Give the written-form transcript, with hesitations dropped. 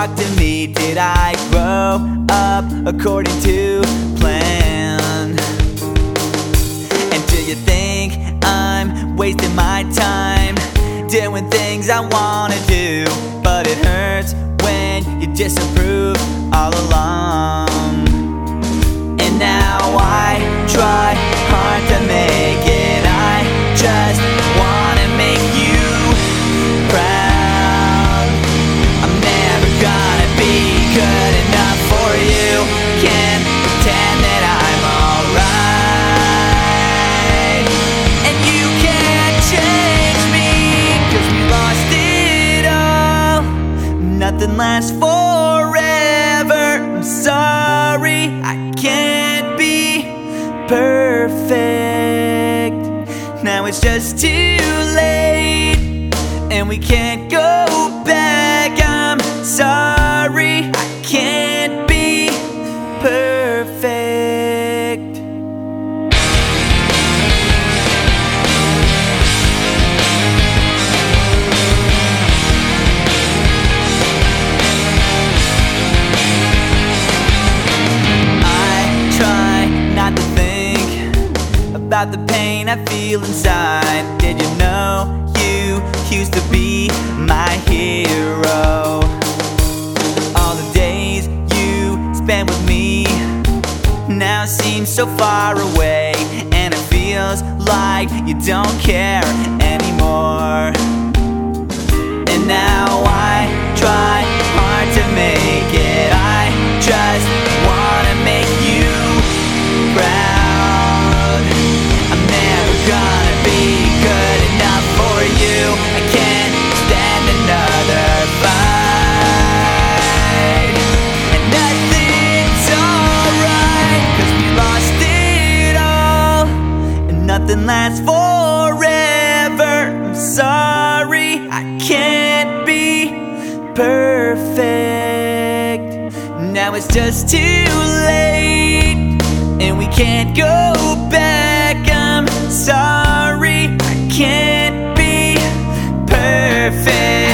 talk to me? Did I grow up according to plan? And do you think I'm wasting my time doing things I wanna do? But it hurts when you disapprove all along. And now I try hard to make it. I just wanna make you proud. I'm never gonna be good enough for you. Can't pretend that I'm alright. And you can't change me, 'cause we lost it all. Nothing lasts forever. I'm sorry, I can't be perfect. Now it's just too late, and we can't go back. I'm sorry, I can't be perfect. About the pain I feel inside. Did you know you used to be my hero? All the days you spent with me now seem so far away, and it feels like you don't care anymore. And now I try hard to make it. I just wanna make you proud. I'm never gonna be good enough for you. I can't stand another fight. And nothing's alright, 'cause we lost it all. And nothing lasts forever. I'm sorry, I can't be perfect. Now it's just too late, and we can't go back. I'm sorry, I can't be perfect.